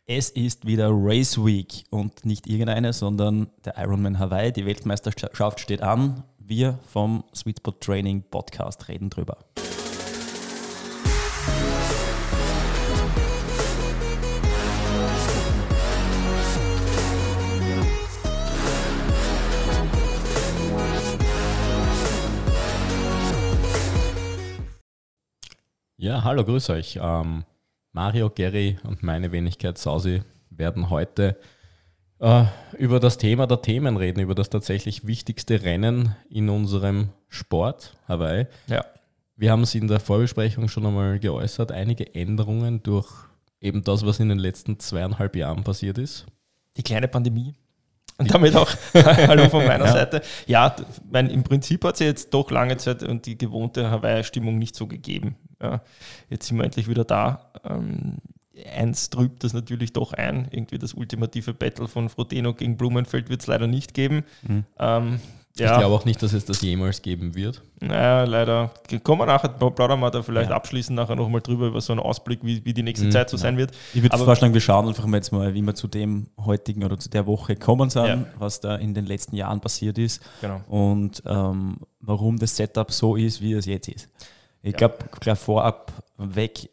Es ist wieder Race Week und nicht irgendeine, sondern der Ironman Hawaii. Die Weltmeisterschaft steht an. Wir vom Sweet Spot Training Podcast reden drüber. Ja, hallo, grüß euch. Mario, Gary und meine Wenigkeit Sausi werden heute über das Thema der Themen reden, über das tatsächlich wichtigste Rennen in unserem Sport, Hawaii. Ja. Wir haben es in der Vorbesprechung schon einmal geäußert, einige Änderungen durch eben das, was in den letzten 2,5 Jahren passiert ist. Die kleine Pandemie. Und damit auch hallo von meiner Seite. Ja, im Prinzip hat es jetzt doch lange Zeit und die gewohnte Hawaii-Stimmung nicht so gegeben. Ja, jetzt sind wir endlich wieder da. Eins trübt das natürlich doch ein. Irgendwie das ultimative Battle von Frodeno gegen Blumenfeld wird es leider nicht geben. Ich glaube auch nicht, dass es das jemals geben wird. Naja, leider. Kommen wir nachher, plaudern wir da vielleicht abschließend nachher nochmal drüber über so einen Ausblick, wie die nächste Zeit so sein wird. Ich würde vorschlagen, wir schauen einfach mal jetzt mal, wie wir zu dem heutigen oder zu der Woche kommen sind, was da in den letzten Jahren passiert ist und warum das Setup so ist, wie es jetzt ist. Ich glaube, gleich vorab weg,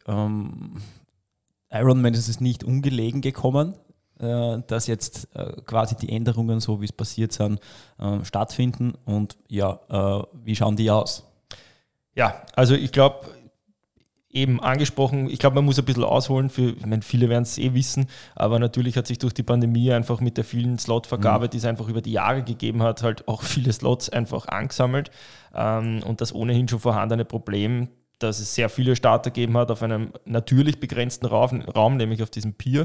Ironman ist es nicht ungelegen gekommen, dass jetzt quasi die Änderungen, so wie es passiert sind, stattfinden. Und wie schauen die aus? Ja, also ich glaube, eben angesprochen, ich glaube, man muss ein bisschen ausholen. Viele werden es wissen, aber natürlich hat sich durch die Pandemie einfach mit der vielen Slotvergabe, die es einfach über die Jahre gegeben hat, halt auch viele Slots einfach angesammelt. Und das ohnehin schon vorhandene Problem, dass es sehr viele Starter gegeben hat auf einem natürlich begrenzten Raum, nämlich auf diesem Pier,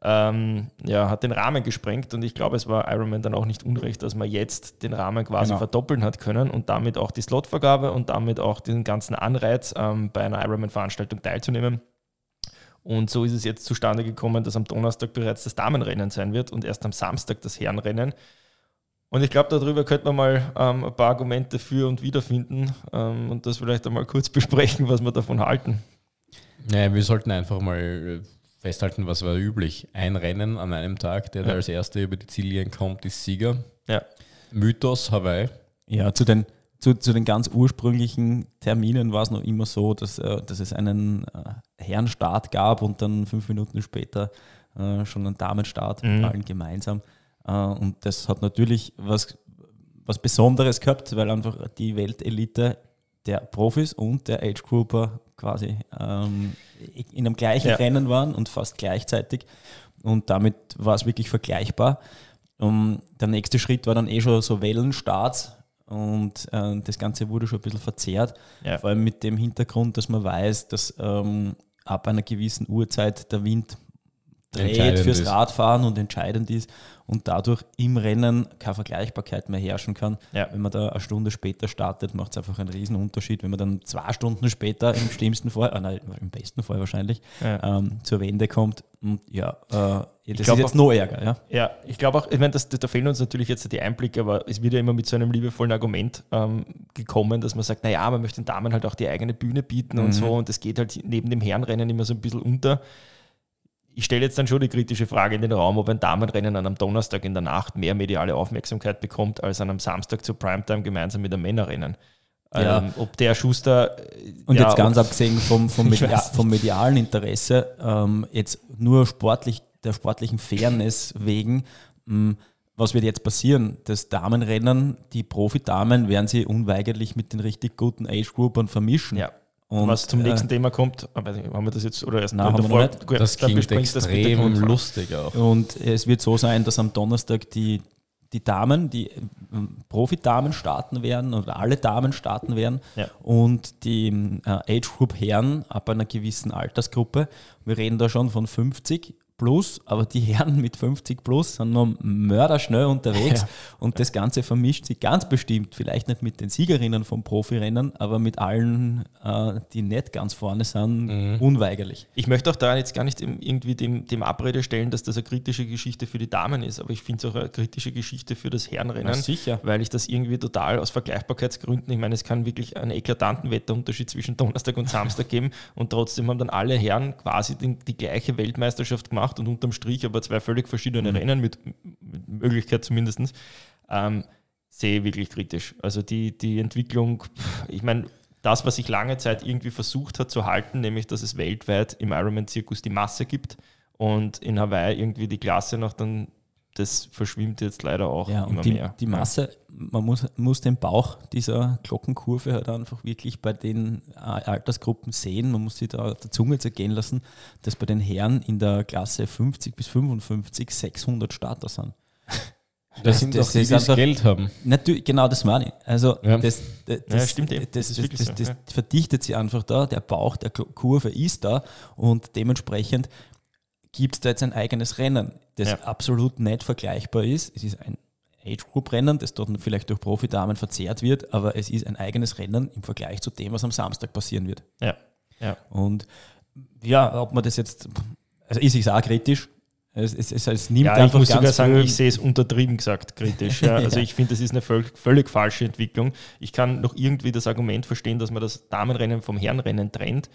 hat den Rahmen gesprengt. Und ich glaube, es war Ironman dann auch nicht unrecht, dass man jetzt den Rahmen quasi verdoppeln hat können und damit auch die Slotvergabe und damit auch den ganzen Anreiz, bei einer Ironman-Veranstaltung teilzunehmen. Und so ist es jetzt zustande gekommen, dass am Donnerstag bereits das Damenrennen sein wird und erst am Samstag das Herrenrennen. Und ich glaube, darüber könnte man mal ein paar Argumente für und wider finden und das vielleicht einmal kurz besprechen, was wir davon halten. Naja, wir sollten einfach mal festhalten, was war üblich. Ein Rennen an einem Tag, der als Erster über die Ziellinie kommt, ist Sieger. Ja. Mythos Hawaii. Ja, zu den ganz ursprünglichen Terminen war es noch immer so, dass es einen Herrenstart gab und dann 5 Minuten später schon einen Damenstart mit allen gemeinsam. Und das hat natürlich was Besonderes gehabt, weil einfach die Weltelite der Profis und der Age-Grouper quasi in einem gleichen Rennen waren und fast gleichzeitig. Und damit war es wirklich vergleichbar. Der nächste Schritt war dann schon so Wellenstarts und das Ganze wurde schon ein bisschen verzerrt. Ja. Vor allem mit dem Hintergrund, dass man weiß, dass ab einer gewissen Uhrzeit der Wind dreht fürs Radfahren und entscheidend ist und dadurch im Rennen keine Vergleichbarkeit mehr herrschen kann. Ja. Wenn man da eine Stunde später startet, macht es einfach einen riesen Unterschied. Wenn man dann 2 Stunden später im im besten Fall wahrscheinlich zur Wende kommt. Und das ist jetzt noch Ärger. Ja, ich glaube auch, ich meine, da fehlen uns natürlich jetzt die Einblicke, aber es wird ja immer mit so einem liebevollen Argument gekommen, dass man sagt, naja, man möchte den Damen halt auch die eigene Bühne bieten und so und das geht halt neben dem Herrenrennen immer so ein bisschen unter. Ich stelle jetzt dann schon die kritische Frage in den Raum, ob ein Damenrennen an einem Donnerstag in der Nacht mehr mediale Aufmerksamkeit bekommt, als an einem Samstag zu Primetime gemeinsam mit einem Männerrennen. Ob der Schuster... Und jetzt ganz abgesehen vom medialen Interesse, jetzt nur der sportlichen Fairness wegen, was wird jetzt passieren? Das Damenrennen, die Profidamen werden sie unweigerlich mit den richtig guten Age-Groupern vermischen. Ja. Und was zum nächsten Thema kommt, aber haben wir das jetzt oder erst davor? Das klingt extrem lustig auch. Und es wird so sein, dass am Donnerstag die Damen, die Profidamen starten werden oder alle Damen starten werden und die Age Group Herren ab einer gewissen Altersgruppe. Wir reden da schon von 50 plus, aber die Herren mit 50 plus sind noch mörderschnell unterwegs und das Ganze vermischt sich ganz bestimmt, vielleicht nicht mit den Siegerinnen vom Profirennen, aber mit allen, die nicht ganz vorne sind, unweigerlich. Ich möchte auch da jetzt gar nicht irgendwie dem Abrede stellen, dass das eine kritische Geschichte für die Damen ist, aber ich finde es auch eine kritische Geschichte für das Herrenrennen, sicher, weil ich das irgendwie total aus Vergleichbarkeitsgründen, ich meine, es kann wirklich einen eklatanten Wetterunterschied zwischen Donnerstag und Samstag geben und trotzdem haben dann alle Herren quasi die gleiche Weltmeisterschaft gemacht gemacht und unterm Strich aber 2 völlig verschiedene Rennen mit Möglichkeit zumindest, sehe ich wirklich kritisch. Also die Entwicklung, ich meine, das, was sich lange Zeit irgendwie versucht hat zu halten, nämlich, dass es weltweit im Ironman-Zirkus die Masse gibt und in Hawaii irgendwie die Klasse noch dann, das verschwimmt jetzt leider auch immer mehr. Die Masse, man muss den Bauch dieser Glockenkurve halt einfach wirklich bei den Altersgruppen sehen, man muss sich da auf der Zunge zergehen lassen, dass bei den Herren in der Klasse 50 bis 55 600 Starter sind. Das sind doch die, die das Geld haben. Natürlich, genau, das meine ich. Also das stimmt eben. Das verdichtet sich einfach da, der Bauch der Kurve ist da und dementsprechend gibt es da jetzt ein eigenes Rennen, das absolut nicht vergleichbar ist. Es ist ein Age-Group-Rennen, das dort vielleicht durch Profidamen verzehrt wird, aber es ist ein eigenes Rennen im Vergleich zu dem, was am Samstag passieren wird. Ja. Und ob man das jetzt, also ich sehe es auch kritisch. Es nimmt ich muss sogar sagen, ich sehe es untertrieben gesagt kritisch. Ja. Also ich finde, das ist eine völlig falsche Entwicklung. Ich kann noch irgendwie das Argument verstehen, dass man das Damenrennen vom Herrenrennen trennt.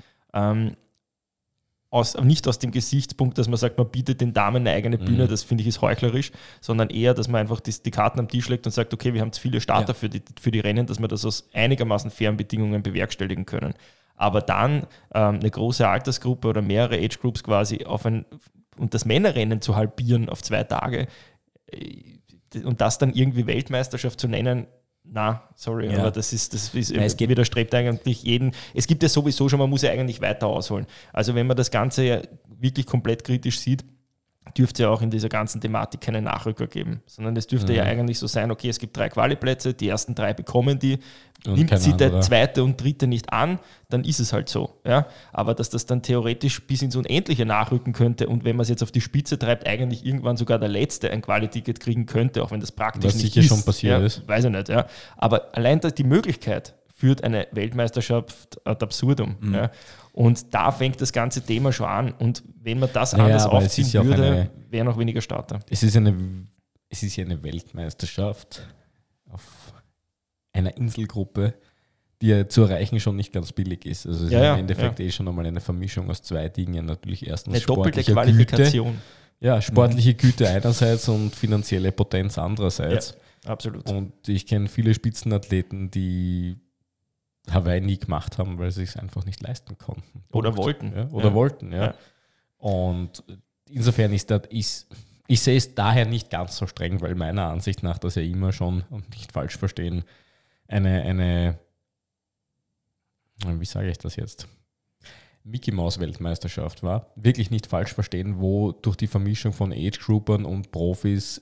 Nicht aus dem Gesichtspunkt, dass man sagt, man bietet den Damen eine eigene Bühne, das finde ich ist heuchlerisch, sondern eher, dass man einfach die Karten am Tisch legt und sagt, okay, wir haben zu viele Starter für die Rennen, dass wir das aus einigermaßen fairen Bedingungen bewerkstelligen können. Aber dann eine große Altersgruppe oder mehrere Age-Groups quasi und das Männerrennen zu halbieren auf 2 Tage und das dann irgendwie Weltmeisterschaft zu nennen, aber das widerstrebt eigentlich jeden. Es gibt ja sowieso schon, man muss ja eigentlich weiter ausholen. Also wenn man das Ganze ja wirklich komplett kritisch sieht, dürfte ja auch in dieser ganzen Thematik keine Nachrücker geben, sondern es dürfte ja eigentlich so sein, okay, es gibt 3 Quali-Plätze, die ersten 3 bekommen die, und nimmt sie der zweite und dritte nicht an, dann ist es halt so. Ja? Aber dass das dann theoretisch bis ins Unendliche nachrücken könnte und wenn man es jetzt auf die Spitze treibt, eigentlich irgendwann sogar der Letzte ein Quali-Ticket kriegen könnte, auch wenn das praktisch nicht sicher schon passiert ist. Weiß ich nicht. Ja? Aber allein die Möglichkeit führt eine Weltmeisterschaft ad absurdum. Ja? Und da fängt das ganze Thema schon an. Und wenn man das anders aufziehen würde, wären noch weniger Starter. Es ist ja eine Weltmeisterschaft auf einer Inselgruppe, die ja zu erreichen schon nicht ganz billig ist. Also es ist im Endeffekt schon einmal eine Vermischung aus 2 Dingen. Natürlich erstens eine doppelte Qualifikation. Güte. Ja, sportliche Güte einerseits und finanzielle Potenz andererseits. Ja, absolut. Und ich kenne viele Spitzenathleten, die Hawaii nie gemacht haben, weil sie es einfach nicht leisten konnten. Oder wollten. Ja. Und insofern ich sehe es daher nicht ganz so streng, weil meiner Ansicht nach das ja immer schon, und nicht falsch verstehen, eine wie sage ich das jetzt, Mickey-Maus-Weltmeisterschaft war. Wirklich nicht falsch verstehen, wo durch die Vermischung von Age-Groupern und Profis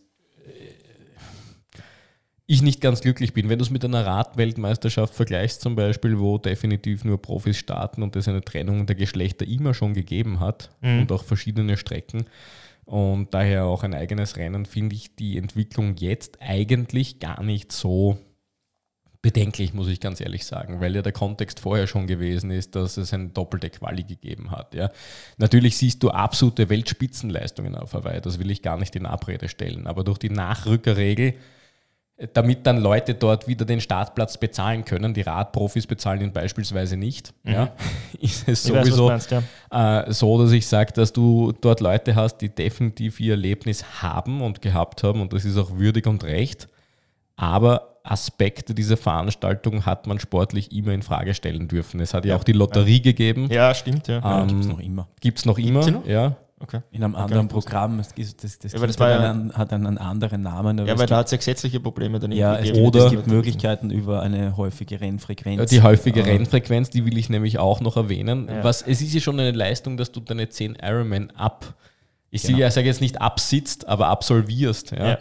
ich nicht ganz glücklich bin. Wenn du es mit einer Radweltmeisterschaft vergleichst zum Beispiel, wo definitiv nur Profis starten und es eine Trennung der Geschlechter immer schon gegeben hat und auch verschiedene Strecken und daher auch ein eigenes Rennen, finde ich die Entwicklung jetzt eigentlich gar nicht so bedenklich, muss ich ganz ehrlich sagen, weil ja der Kontext vorher schon gewesen ist, dass es eine doppelte Quali gegeben hat. Ja. Natürlich siehst du absolute Weltspitzenleistungen auf Hawaii, das will ich gar nicht in Abrede stellen, aber durch die Nachrückerregel, damit dann Leute dort wieder den Startplatz bezahlen können, die Radprofis bezahlen ihn beispielsweise nicht, ist es sowieso so, dass ich sage, dass du dort Leute hast, die definitiv ihr Erlebnis haben und gehabt haben und das ist auch würdig und recht, aber Aspekte dieser Veranstaltung hat man sportlich immer in Frage stellen dürfen. Es hat ja auch die Lotterie gegeben. Ja, stimmt. Ja. Gibt es noch immer. Gibt es noch immer? Ja. Okay. In einem anderen Programm. Das hat einen anderen Namen. Ja, weil da hat es ja gesetzliche Probleme dann es gibt Möglichkeiten über eine häufige Rennfrequenz. Die häufige Rennfrequenz, die will ich nämlich auch noch erwähnen. Ja. Es ist ja schon eine Leistung, dass du deine 10 Ironman sage jetzt nicht absitzt, aber absolvierst. Ja.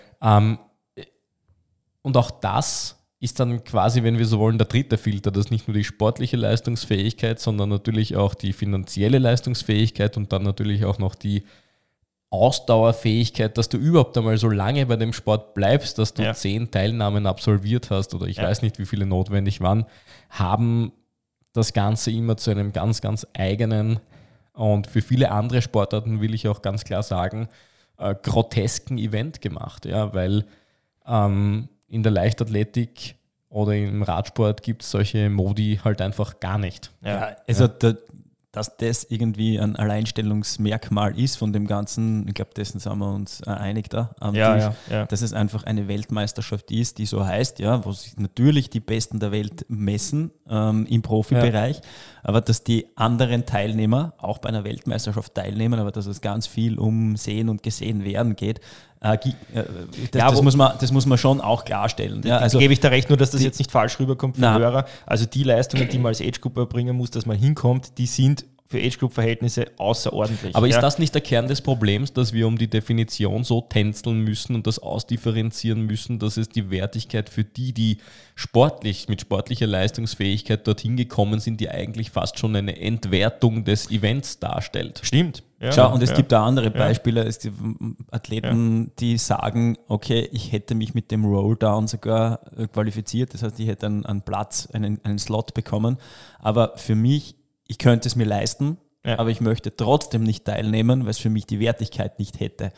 Und auch das ist dann quasi, wenn wir so wollen, der dritte Filter, dass nicht nur die sportliche Leistungsfähigkeit, sondern natürlich auch die finanzielle Leistungsfähigkeit und dann natürlich auch noch die Ausdauerfähigkeit, dass du überhaupt einmal so lange bei dem Sport bleibst, dass du 10 Teilnahmen absolviert hast oder ich weiß nicht, wie viele notwendig waren, haben das Ganze immer zu einem ganz, ganz eigenen und für viele andere Sportarten, will ich auch ganz klar sagen, grotesken Event gemacht, weil in der Leichtathletik oder im Radsport gibt es solche Modi halt einfach gar nicht. Ja, also dass das irgendwie ein Alleinstellungsmerkmal ist von dem Ganzen, ich glaube, dessen sind wir uns einig da am Tisch, dass es einfach eine Weltmeisterschaft ist, die so heißt, ja, wo sich natürlich die Besten der Welt messen im Profibereich, aber dass die anderen Teilnehmer auch bei einer Weltmeisterschaft teilnehmen, aber dass es ganz viel um Sehen und Gesehen werden geht. Das muss man schon auch klarstellen. Ja, also gebe ich da recht, nur dass das jetzt nicht falsch rüberkommt für Hörer. Also die Leistungen, die man als Age-Group erbringen muss, dass man hinkommt, die sind für Age-Group-Verhältnisse außerordentlich. Aber ist das nicht der Kern des Problems, dass wir um die Definition so tänzeln müssen und das ausdifferenzieren müssen, dass es die Wertigkeit für die mit sportlicher Leistungsfähigkeit dorthin gekommen sind, die eigentlich fast schon eine Entwertung des Events darstellt? Stimmt. Schau, und es gibt da andere Beispiele, es gibt Athleten, die sagen, okay, ich hätte mich mit dem Rolldown sogar qualifiziert, das heißt, ich hätte einen Platz, einen Slot bekommen, aber für mich, ich könnte es mir leisten, aber ich möchte trotzdem nicht teilnehmen, weil es für mich die Wertigkeit nicht hätte.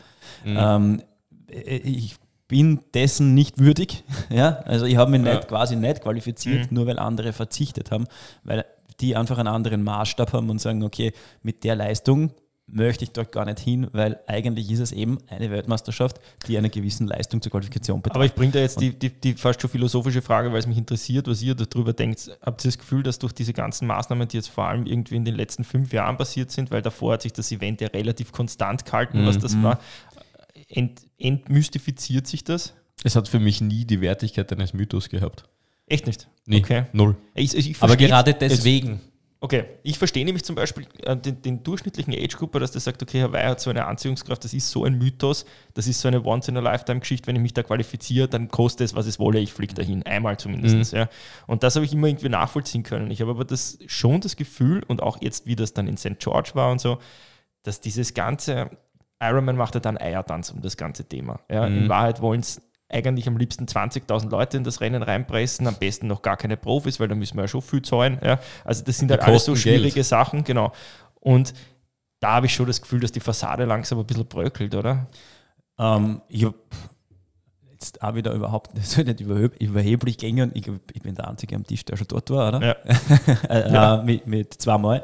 Ich bin dessen nicht würdig, also ich habe mich quasi nicht qualifiziert, nur weil andere verzichtet haben, weil die einfach einen anderen Maßstab haben und sagen, okay, mit der Leistung möchte ich dort gar nicht hin, weil eigentlich ist es eben eine Weltmeisterschaft, die einer gewissen Leistung zur Qualifikation betrifft. Aber ich bringe da jetzt die fast schon philosophische Frage, weil es mich interessiert, was ihr darüber denkt. Habt ihr das Gefühl, dass durch diese ganzen Maßnahmen, die jetzt vor allem irgendwie in den letzten 5 Jahren passiert sind, weil davor hat sich das Event ja relativ konstant gehalten, was das war, entmystifiziert sich das? Es hat für mich nie die Wertigkeit eines Mythos gehabt. Echt nicht? Nee, okay. Null. Aber gerade deswegen. Okay, ich verstehe nämlich zum Beispiel den durchschnittlichen Age-Grupper, dass der sagt, okay, Hawaii hat so eine Anziehungskraft, das ist so ein Mythos, das ist so eine Once-in-a-Lifetime-Geschichte, wenn ich mich da qualifiziere, dann kostet es, was es wolle, ich fliege dahin, einmal zumindest. Ja. Und das habe ich immer irgendwie nachvollziehen können. Ich habe aber schon das Gefühl, und auch jetzt, wie das dann in St. George war und so, dass dieses ganze, Ironman macht ja dann Eiertanz um das ganze Thema. Ja. In Wahrheit wollen es eigentlich am liebsten 20.000 Leute in das Rennen reinpressen, am besten noch gar keine Profis, weil da müssen wir ja schon viel zahlen. Ja. Also das sind halt alles so schwierige Sachen, genau. Und da habe ich schon das Gefühl, dass die Fassade langsam ein bisschen bröckelt, oder? Ich habe jetzt auch wieder überhaupt nicht überheblich gängen. Ich bin der Einzige am Tisch, der schon dort war, oder? Ja. Mit 2 Mal.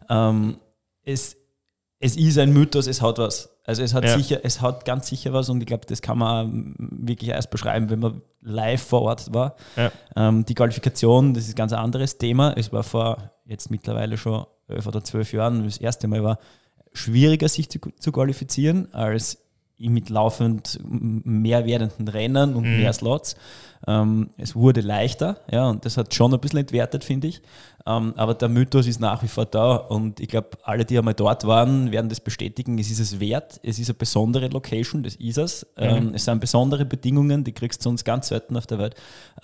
Es ist ein Mythos, es hat was. Also es hat ganz sicher was und ich glaube, das kann man wirklich erst beschreiben, wenn man live vor Ort war. Ja. Die Qualifikation, das ist ein ganz anderes Thema. Es war vor jetzt mittlerweile schon 11 oder 12 Jahren, das erste Mal war schwieriger, sich zu qualifizieren, als mit laufend mehr werdenden Rennen und mehr Slots. Es wurde leichter, ja, und das hat schon ein bisschen entwertet, finde ich. Aber der Mythos ist nach wie vor da und ich glaube, alle, die einmal dort waren, werden das bestätigen. Es ist es wert, es ist eine besondere Location, das ist es. Es sind besondere Bedingungen, die kriegst du sonst ganz selten auf der Welt.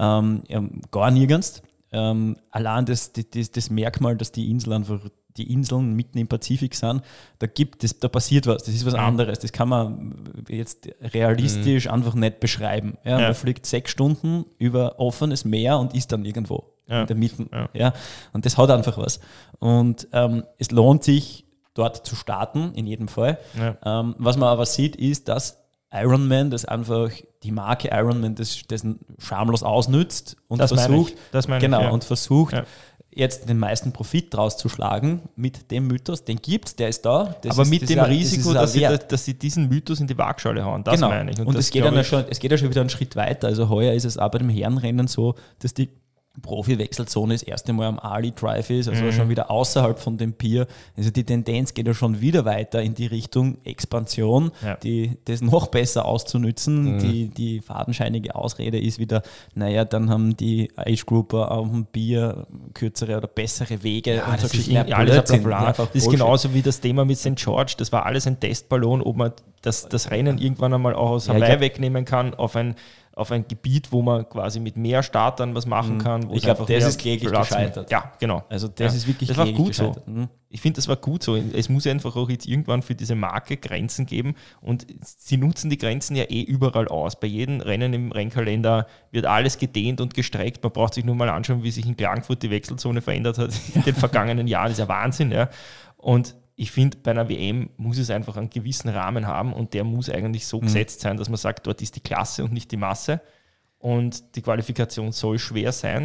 Gar nirgends. Allein das Merkmal, dass die Inseln mitten im Pazifik sind, da passiert was, das ist was anderes, das kann man jetzt realistisch einfach nicht beschreiben. Ja, man fliegt 6 Stunden über offenes Meer und ist dann irgendwo in der Mitte. Ja, und das hat einfach was. Und es lohnt sich, dort zu starten, in jedem Fall. Ja. Was man aber sieht, ist, dass Ironman, das einfach die Marke Ironman das schamlos ausnützt und versucht, jetzt den meisten Profit draus zu schlagen mit dem Mythos, den gibt es, der ist da. Aber mit dem Risiko, dass sie diesen Mythos in die Waagschale hauen, das meine ich. Und es geht ja schon wieder einen Schritt weiter. Also heuer ist es auch bei dem Herrenrennen so, dass die Profi-Wechselzone das erste Mal am Ali Drive ist, also schon wieder außerhalb von dem Pier. Also die Tendenz geht ja schon wieder weiter in die Richtung Expansion, das noch besser auszunützen. Die fadenscheinige Ausrede ist wieder, dann haben die Age-Grouper auf dem Pier kürzere oder bessere Wege. Ja, und das ist das ist genauso wie das Thema mit St. George. Das war alles ein Testballon, ob man das Rennen irgendwann einmal auch aus Hawaii wegnehmen kann auf ein Gebiet, wo man quasi mit mehr Startern was machen kann. Ich glaube, das ist kläglich gescheitert. Ja, genau. Also das ist wirklich kläglich gescheitert. So. Ich finde, das war gut so. Es muss einfach auch jetzt irgendwann für diese Marke Grenzen geben und sie nutzen die Grenzen ja überall aus. Bei jedem Rennen im Rennkalender wird alles gedehnt und gestreckt. Man braucht sich nur mal anschauen, wie sich in Klagenfurt die Wechselzone verändert hat in den vergangenen Jahren. Das ist ja Wahnsinn. Ja. Und ich finde, bei einer WM muss es einfach einen gewissen Rahmen haben und der muss eigentlich so gesetzt sein, dass man sagt, dort ist die Klasse und nicht die Masse und die Qualifikation soll schwer sein,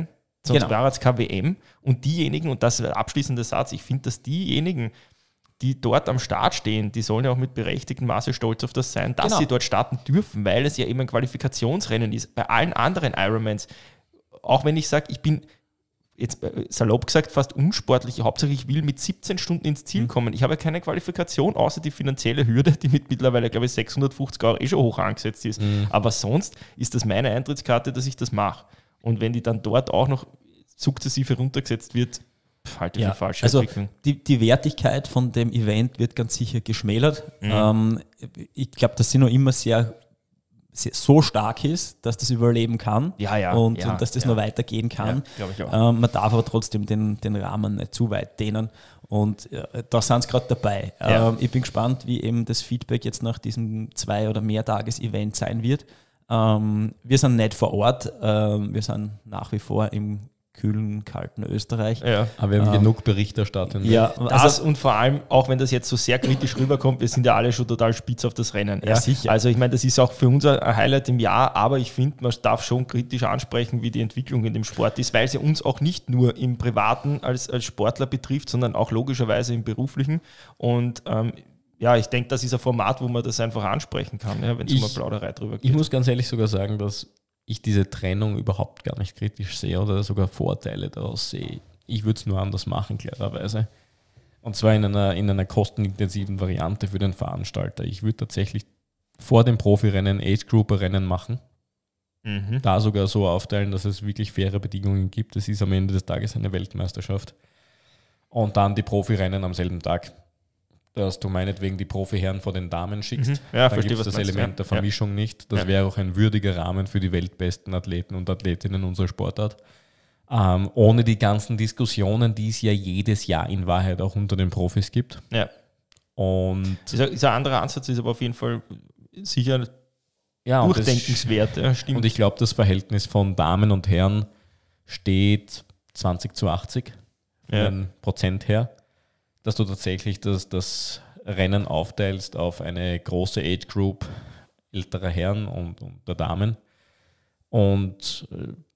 Sonst war es KWM. Und diejenigen, und das ist der abschließende Satz, ich finde, dass diejenigen, die dort am Start stehen, die sollen ja auch mit berechtigtem Maße stolz auf das sein, dass sie dort starten dürfen, weil es ja eben ein Qualifikationsrennen ist. Bei allen anderen Ironmans, auch wenn ich sage, ich bin jetzt salopp gesagt fast unsportlich, hauptsächlich ich will mit 17 Stunden ins Ziel kommen. Ich habe keine Qualifikation, außer die finanzielle Hürde, die mit mittlerweile, glaube ich, 650 € schon hoch angesetzt ist. Aber sonst ist das meine Eintrittskarte, dass ich das mache. Und wenn die dann dort auch noch sukzessive runtergesetzt wird, halte ich für falsche Entwicklung. Die Wertigkeit von dem Event wird ganz sicher geschmälert. Ich glaube, dass sie noch immer sehr so stark ist, dass das überleben kann und dass das noch weitergehen kann. Ja, ich auch. Man darf aber trotzdem den Rahmen nicht zu weit dehnen und da sind sie gerade dabei. Ich bin gespannt, wie eben das Feedback jetzt nach diesem 2- oder Mehrtages-Event sein wird. Wir sind nicht vor Ort, wir sind nach wie vor im kühlen, kalten Österreich. Ja. Aber wir haben genug Berichterstattung. Ja, das und vor allem, auch wenn das jetzt so sehr kritisch rüberkommt, wir sind ja alle schon total spitz auf das Rennen. Ja, sicher. Also ich meine, das ist auch für uns ein Highlight im Jahr, aber ich finde, man darf schon kritisch ansprechen, wie die Entwicklung in dem Sport ist, weil sie uns auch nicht nur im Privaten als Sportler betrifft, sondern auch logischerweise im Beruflichen. Und ich denke, das ist ein Format, wo man das einfach ansprechen kann, wenn es um eine Plauderei drüber geht. Ich muss ganz ehrlich sogar sagen, dass ich diese Trennung überhaupt gar nicht kritisch sehe oder sogar Vorteile daraus sehe. Ich würde es nur anders machen, klarerweise. Und zwar in einer kostenintensiven Variante für den Veranstalter. Ich würde tatsächlich vor dem Profirennen Age-Grouper-Rennen machen. Da sogar so aufteilen, dass es wirklich faire Bedingungen gibt. Es ist am Ende des Tages eine Weltmeisterschaft. Und dann die Profirennen am selben Tag. Dass du meinetwegen die Profiherren vor den Damen schickst. Ja, dann gibt es das Element der Vermischung nicht. Das wäre auch ein würdiger Rahmen für die weltbesten Athleten und Athletinnen unserer Sportart. Ohne die ganzen Diskussionen, die es ja jedes Jahr in Wahrheit auch unter den Profis gibt. Ja. Und ist ein anderer Ansatz, ist aber auf jeden Fall sicher durchdenkenswert. Ja, stimmt. Und ich glaube, das Verhältnis von Damen und Herren steht 20:80 von Prozent her, dass du tatsächlich das Rennen aufteilst auf eine große Age Group älterer Herren und der Damen und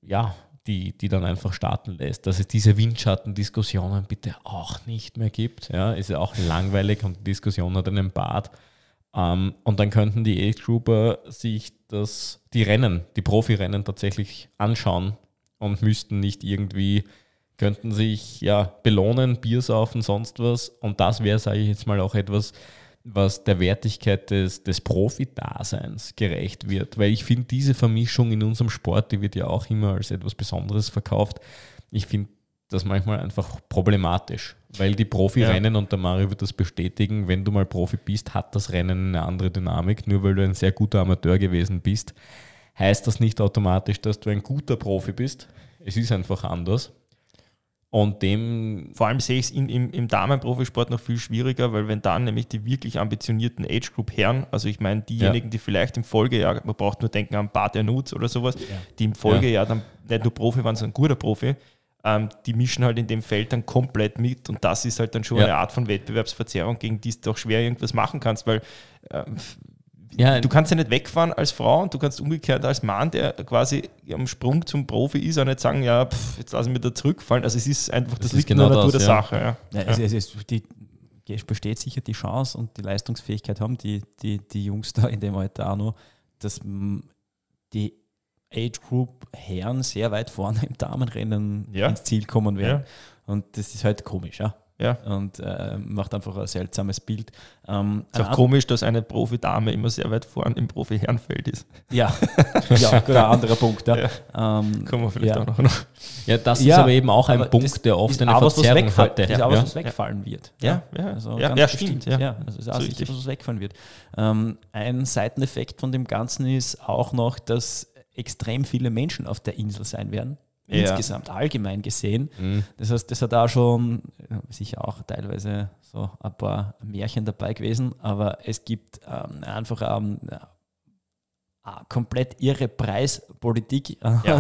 die dann einfach starten lässt. Dass es diese Windschattendiskussionen bitte auch nicht mehr gibt. Ja, ist ja auch langweilig und die Diskussion hat einen Bart. Und dann könnten die Age Grouper sich die Profirennen tatsächlich anschauen und müssten nicht irgendwie könnten sich belohnen, Bier saufen, sonst was. Und das wäre, sage ich jetzt mal, auch etwas, was der Wertigkeit des Profi-Daseins gerecht wird. Weil ich finde, diese Vermischung in unserem Sport, die wird ja auch immer als etwas Besonderes verkauft. Ich finde das manchmal einfach problematisch. Weil die Profirennen, und der Mario wird das bestätigen, wenn du mal Profi bist, hat das Rennen eine andere Dynamik. Nur weil du ein sehr guter Amateur gewesen bist, heißt das nicht automatisch, dass du ein guter Profi bist. Es ist einfach anders. Und vor allem sehe ich es im Damen-Profisport noch viel schwieriger, weil wenn dann nämlich die wirklich ambitionierten Age-Group-Herren, also ich meine diejenigen, die vielleicht im Folgejahr, man braucht nur denken an Bart Nutz oder sowas, die im Folgejahr dann nicht nur Profi waren, sondern ein guter Profi, die mischen halt in dem Feld dann komplett mit und das ist halt dann schon eine Art von Wettbewerbsverzerrung, gegen die du auch schwer irgendwas machen kannst, weil du kannst ja nicht wegfahren als Frau und du kannst umgekehrt als Mann, der quasi am Sprung zum Profi ist, auch nicht sagen, jetzt lassen wir da zurückfallen. Also es ist einfach, das liegt in der Natur der Sache. Es besteht sicher die Chance und die Leistungsfähigkeit haben die Jungs da in dem Alter auch noch, dass die Age Group Herren sehr weit vorne im Damenrennen ins Ziel kommen werden. Und das ist halt komisch, und macht einfach ein seltsames Bild. Es ist auch komisch, dass eine Profi-Dame immer sehr weit vorn im Profi-Herrenfeld ist. Ja, ein anderer Punkt. Kommen wir vielleicht auch noch. Ja, das ist aber eben auch ein Punkt, der oft eine Verzerrung hatte. Das ist auch was wegfallen wird. Stimmt. Also ist auch sicher, was wegfallen wird. Ein Seiteneffekt von dem Ganzen ist auch noch, dass extrem viele Menschen auf der Insel sein werden. Insgesamt, allgemein gesehen. Das heißt, das hat auch schon sicher auch teilweise so ein paar Märchen dabei gewesen, aber es gibt einfach eine komplett irre Preispolitik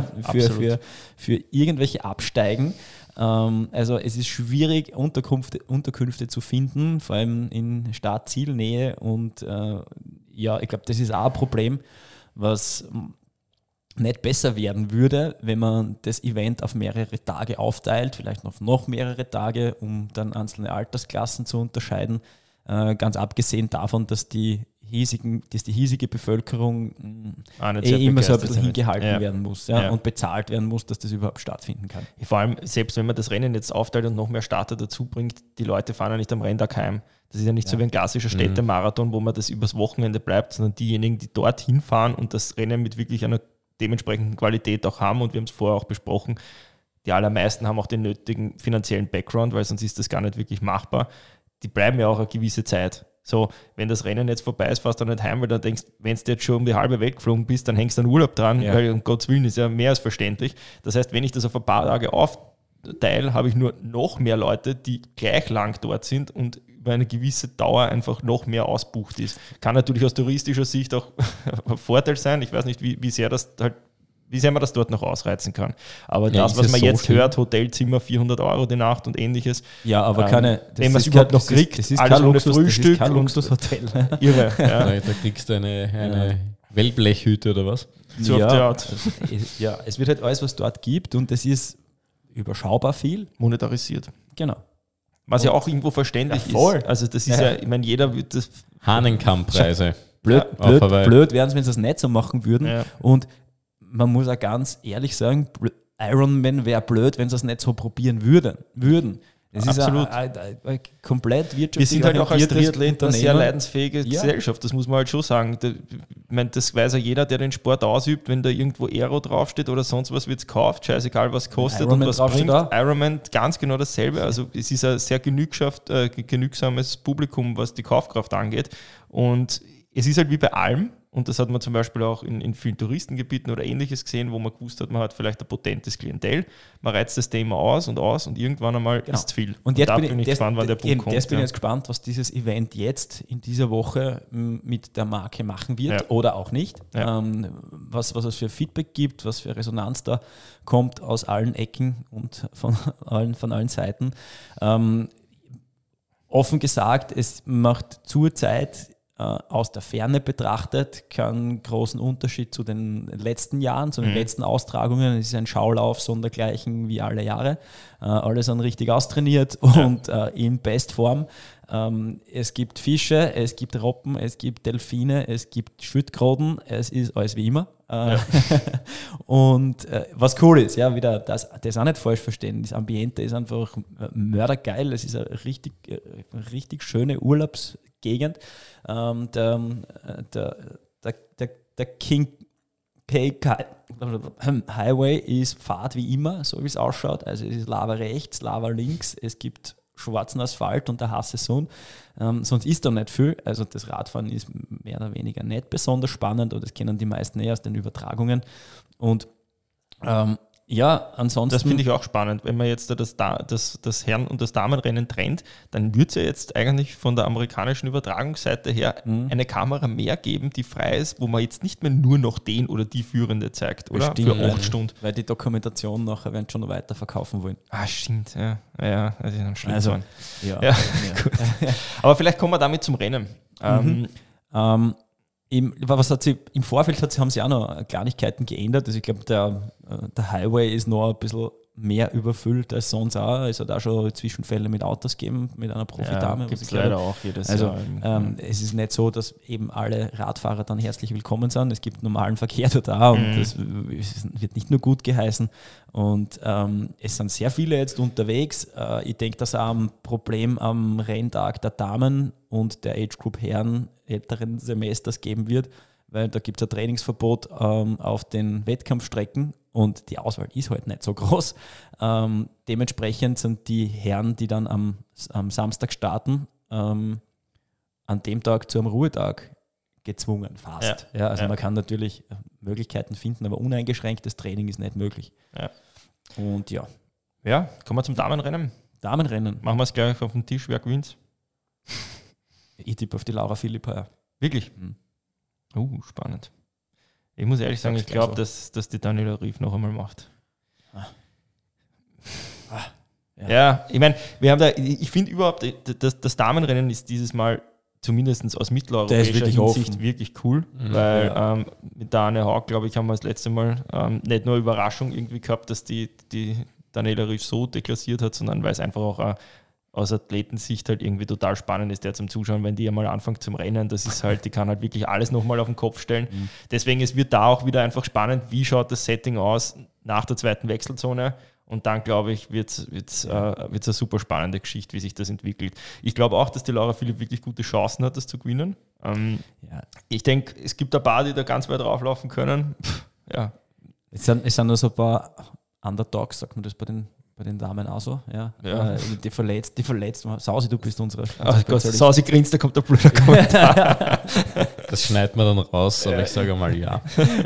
für irgendwelche Absteigen. Also es ist schwierig, Unterkünfte zu finden, vor allem in Start-Zielnähe und ich glaube, das ist auch ein Problem, was nicht besser werden würde, wenn man das Event auf mehrere Tage aufteilt, vielleicht noch mehrere Tage, um dann einzelne Altersklassen zu unterscheiden. Ganz abgesehen davon, dass die hiesige Bevölkerung immer so ein bisschen hingehalten werden muss und bezahlt werden muss, dass das überhaupt stattfinden kann. Vor allem, selbst wenn man das Rennen jetzt aufteilt und noch mehr Starter dazu bringt, die Leute fahren ja nicht am Renntag heim. Das ist ja nicht so wie ein klassischer Städtemarathon, wo man das übers Wochenende bleibt, sondern diejenigen, die dorthin fahren und das Rennen mit wirklich einer dementsprechenden Qualität auch haben, und wir haben es vorher auch besprochen, die allermeisten haben auch den nötigen finanziellen Background, weil sonst ist das gar nicht wirklich machbar. Die bleiben ja auch eine gewisse Zeit. So, wenn das Rennen jetzt vorbei ist, fährst du nicht heim, weil du denkst, wenn du jetzt schon um die halbe Welt geflogen bist, dann hängst du an Urlaub dran, weil um Gottes Willen ist ja mehr als verständlich. Das heißt, wenn ich das auf ein paar Tage aufteile, habe ich nur noch mehr Leute, die gleich lang dort sind und über eine gewisse Dauer einfach noch mehr ausbucht ist. Kann natürlich aus touristischer Sicht auch ein Vorteil sein. Ich weiß nicht, wie sehr man das dort noch ausreizen kann. Aber das, was man so jetzt hört, Hotelzimmer 400 € die Nacht und ähnliches. Ja, aber wenn man es überhaupt noch kriegt, das ist alles kein ohne Luxus, Frühstück. Das ist kein Luxushotel. Irre. Da kriegst du eine Wellblechhütte oder was? So auf die Art. Ja, es wird halt alles, was dort gibt, und das ist überschaubar viel. Monetarisiert. Genau. Was ja auch irgendwo verständlich ist. Also das ist ja, ich meine, jeder wird das... Hahnenkammpreise. Blöd wären es, wenn sie das nicht so machen würden. Ja. Und man muss auch ganz ehrlich sagen, Ironman wäre blöd, wenn sie es nicht so probieren würden. Das Absolut. Ist ein komplett wirtschaftlich. Wir sind halt auch als Triathlet eine sehr leidensfähige Ja. Gesellschaft, das muss man halt schon sagen. Das weiß ja jeder, der den Sport ausübt, wenn da irgendwo Aero draufsteht oder sonst was, wird es gekauft, scheißegal was kostet Ironman und was bringt. Ironman ganz genau dasselbe. Also es ist ein sehr genügsames Publikum, was die Kaufkraft angeht. Und es ist halt wie bei allem, und das hat man zum Beispiel auch in vielen Touristengebieten oder Ähnliches gesehen, wo man gewusst hat, man hat vielleicht ein potentes Klientel, man reizt das Thema aus und irgendwann einmal ist es viel. Und jetzt da bin ich gespannt, wann der Punkt kommt. Jetzt bin ich jetzt gespannt, was dieses Event jetzt in dieser Woche mit der Marke machen wird oder auch nicht. Ja. Was es für Feedback gibt, was für Resonanz da kommt aus allen Ecken und von allen Seiten. Offen gesagt, es macht zurzeit aus der Ferne betrachtet keinen großen Unterschied zu den letzten Jahren, zu den letzten Austragungen. Es ist ein Schaulauf sondergleichen wie alle Jahre. Alle sind richtig austrainiert und in Bestform. Es gibt Fische, es gibt Robben, es gibt Delfine, es gibt Schildkröten, es ist alles wie immer. Und was cool ist, ja, wieder das auch nicht falsch verstehen, das Ambiente ist einfach mördergeil, es ist eine richtig schöne Urlaubsgegend. Der King Cake Highway ist Fahrt wie immer, so wie es ausschaut. Also es ist Lava rechts, Lava links, es gibt schwarzen Asphalt und der heiße Sonne. Sonst ist da nicht viel. Also das Radfahren ist mehr oder weniger nicht besonders spannend, und das kennen die meisten aus den Übertragungen. Und ansonsten... Das finde ich auch spannend. Wenn man jetzt das Herren- und das Damenrennen trennt, dann wird es ja jetzt eigentlich von der amerikanischen Übertragungsseite her eine Kamera mehr geben, die frei ist, wo man jetzt nicht mehr nur noch den oder die Führende zeigt, oder? Bestimmt, für 8 Stunden. Weil die Dokumentation nachher werden schon noch weiter verkaufen wollen. Stimmt. Ja, das ist dann schlimm. Also, gut. Aber vielleicht kommen wir damit zum Rennen. Im Vorfeld haben sie auch noch Kleinigkeiten geändert. Also ich glaube, der Highway ist noch ein bisschen mehr überfüllt als sonst auch. Es hat auch schon Zwischenfälle mit Autos gegeben, mit einer Profidame. Gibt es leider auch jedes Jahr. Es ist nicht so, dass eben alle Radfahrer dann herzlich willkommen sind. Es gibt normalen Verkehr dort auch und das wird nicht nur gut geheißen. Und es sind sehr viele jetzt unterwegs. Ich denke, dass auch ein Problem am Renntag der Damen und der Age Group Herren älteren Semesters geben wird, weil da gibt es ein Trainingsverbot auf den Wettkampfstrecken und die Auswahl ist halt nicht so groß. Dementsprechend sind die Herren, die dann am Samstag starten, an dem Tag zu einem Ruhetag gezwungen, fast. Man kann natürlich Möglichkeiten finden, aber uneingeschränktes Training ist nicht möglich. Ja. Und ja. Ja, kommen wir zum Damenrennen. Damenrennen. Machen wir es gleich auf den Tisch, wer gewinnt? Ich tippe auf die Laura Philippa. Wirklich? Spannend. Ich muss ehrlich sagen, ich glaube, dass die Daniela Rief noch einmal macht. Ja, ich meine, wir haben ich finde überhaupt, das Damenrennen ist dieses Mal zumindest aus Der mitteleuropäischer ist wirklich Hinsicht offen. wirklich cool, weil mit der Anne Haug, glaube ich, haben wir das letzte Mal nicht nur Überraschung irgendwie gehabt, dass die Daniela Ryf so deklassiert hat, sondern weil es einfach auch aus Athletensicht halt irgendwie total spannend ist, der zum Zuschauen, wenn die einmal anfängt zum Rennen, das ist halt, die kann halt wirklich alles nochmal auf den Kopf stellen. Deswegen, es wird da auch wieder einfach spannend, wie schaut das Setting aus nach der zweiten Wechselzone. Und dann, glaube ich, wird's eine super spannende Geschichte, wie sich das entwickelt. Ich glaube auch, dass die Laura Philipp wirklich gute Chancen hat, das zu gewinnen. Ich denke, es gibt ein paar, die da ganz weit rauflaufen können. Ja. Es sind nur so ein paar Underdogs, sagt man das bei den Damen auch so. Ja. Die verletzt. Sausi, du bist unsere. Sausi grinst, da kommt der blöde Kommentar. Das schneidet man dann raus, aber ich sage mal ja.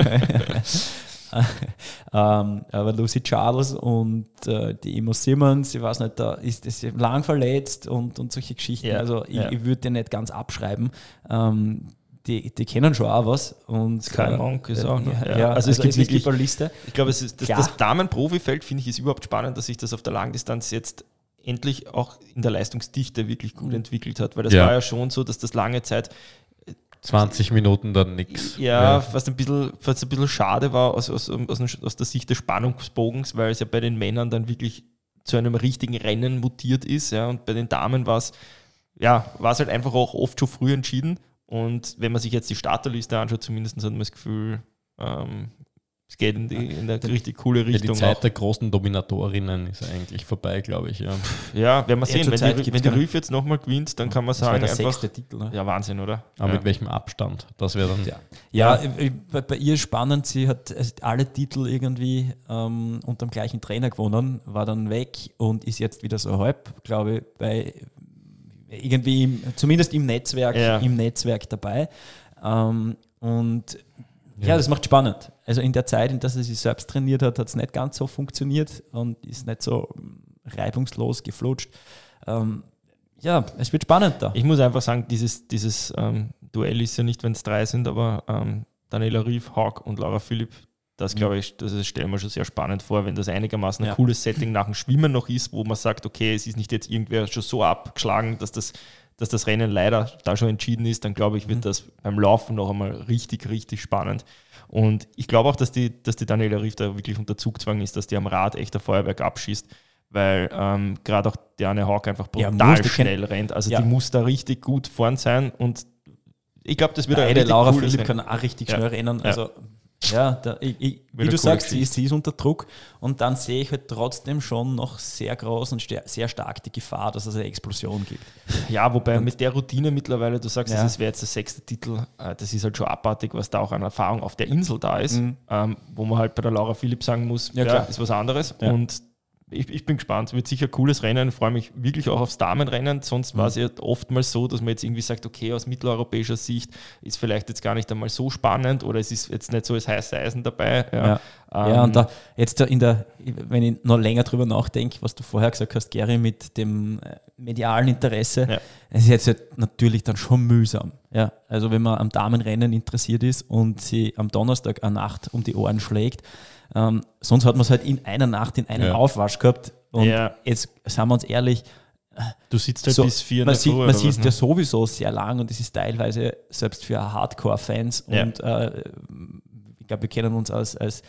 Aber Lucy Charles und die Emma Simmons, ich weiß nicht, da ist sie lang verletzt und solche Geschichten. Ja, also ich würde die nicht ganz abschreiben. Die kennen schon auch was. Und Sky Monk ist auch noch. Also es gibt wirklich eine Liste. Ich glaube, das Damen-Profi-Feld, finde ich, ist überhaupt spannend, dass sich das auf der Langdistanz jetzt endlich auch in der Leistungsdichte wirklich gut entwickelt hat, weil das war ja schon so, dass das lange Zeit 20 Minuten dann nichts. Ja, fast ein bisschen schade war aus der Sicht des Spannungsbogens, weil es ja bei den Männern dann wirklich zu einem richtigen Rennen mutiert ist. Ja, und bei den Damen war es halt einfach auch oft schon früh entschieden. Und wenn man sich jetzt die Starterliste anschaut, zumindest hat man das Gefühl, es geht in eine richtig coole Richtung. Die Zeit der großen Dominatorinnen ist eigentlich vorbei, glaube ich. Ja, werden wir sehen. Wenn die Ryf jetzt nochmal gewinnt, dann kann man sagen, das war der 6. Titel. Ne? Ja, Wahnsinn, oder? Aber mit welchem Abstand? Das wäre dann... Ja, bei ihr spannend, sie hat alle Titel irgendwie unter dem gleichen Trainer gewonnen, war dann weg und ist jetzt wieder so halb, glaube ich, bei irgendwie, zumindest im Netzwerk dabei. Das macht spannend. Also in der Zeit, in der sie sich selbst trainiert hat, hat es nicht ganz so funktioniert und ist nicht so reibungslos geflutscht. Es wird spannend da. Ich muss einfach sagen, dieses Duell ist ja nicht, wenn es 3 sind, aber Daniela Ryf, Haug und Laura Philipp, das glaube ich, das stellen wir schon sehr spannend vor, wenn das einigermaßen ein cooles Setting nach dem Schwimmen noch ist, wo man sagt, okay, es ist nicht jetzt irgendwer schon so abgeschlagen, dass das Rennen leider da schon entschieden ist, dann glaube ich, wird das beim Laufen noch einmal richtig, richtig spannend. Und ich glaube auch, dass die Daniela Ryf da wirklich unter Zugzwang ist, dass die am Rad echt ein Feuerwerk abschießt, weil gerade auch die Anne Haug einfach brutal schnell rennt. Also die muss da richtig gut vorn sein und ich glaube, das wird ein richtig Laura cooles Philipp kann auch richtig schnell rennen. Also wie du sagst, sie ist unter Druck und dann sehe ich halt trotzdem schon noch sehr groß und sehr stark die Gefahr, dass es eine Explosion gibt. Ja, wobei mit der Routine mittlerweile, du sagst, das wäre jetzt der 6. Titel, das ist halt schon abartig, was da auch an Erfahrung auf der Insel da ist, wo man halt bei der Laura Philipp sagen muss, ist was anderes und ich bin gespannt, wird sicher ein cooles Rennen, ich freue mich wirklich auch aufs Damenrennen, sonst war es ja oftmals so, dass man jetzt irgendwie sagt, okay, aus mitteleuropäischer Sicht ist vielleicht jetzt gar nicht einmal so spannend oder es ist jetzt nicht so das heiße Eisen dabei. Und da jetzt wenn ich noch länger drüber nachdenke, was du vorher gesagt hast, Gary, mit dem medialen Interesse, es ist jetzt halt natürlich dann schon mühsam. Ja, also wenn man am Damenrennen interessiert ist und sie am Donnerstag eine Nacht um die Ohren schlägt, sonst hat man es halt in einer Nacht in einem Aufwasch gehabt und jetzt, sagen wir uns ehrlich, du sitzt halt bis 4 man sieht ja sowieso sehr lang und es ist teilweise selbst für Hardcore-Fans und ich glaube, wir kennen uns als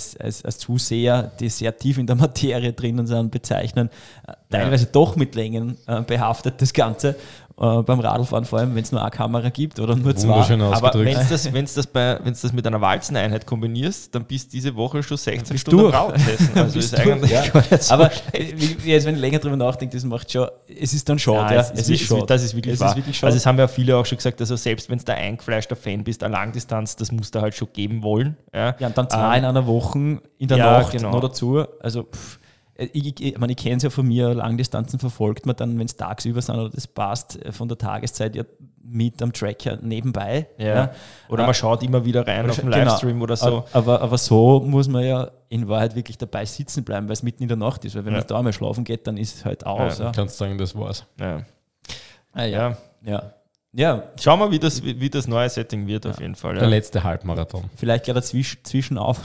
Zuseher, die sehr tief in der Materie drinnen sind, bezeichnen, teilweise doch mit Längen behaftet das Ganze. Beim Radlfahren, vor allem, wenn es nur eine Kamera gibt oder nur 2. Aber wenn es das mit einer Walzeneinheit kombinierst, dann bist diese Woche schon 16 Stunden Radltesten. Also ist eigentlich so aber jetzt, wenn ich länger drüber nachdenke, das macht schon, es ist dann schade. Das ist wirklich wahr. Also es haben ja viele auch schon gesagt, also selbst wenn du da eingefleischter Fan bist, eine Langdistanz, das musst du halt schon geben wollen. Ja, und dann 2 in einer Woche in der Nacht noch dazu. Also ich kenne es ja von mir, Langdistanzen verfolgt man dann, wenn es tagsüber sind oder das passt, von der Tageszeit ja mit am Tracker nebenbei. Ja. Oder man schaut immer wieder rein auf den Livestream oder so. Aber so muss man ja in Wahrheit wirklich dabei sitzen bleiben, weil es mitten in der Nacht ist. Weil wenn man da einmal schlafen geht, dann ist es halt aus. Du kannst sagen, das war's. Ja. Schauen wir, wie das neue Setting wird auf jeden Fall. Der letzte Halbmarathon. Vielleicht gleich dazwischen auf.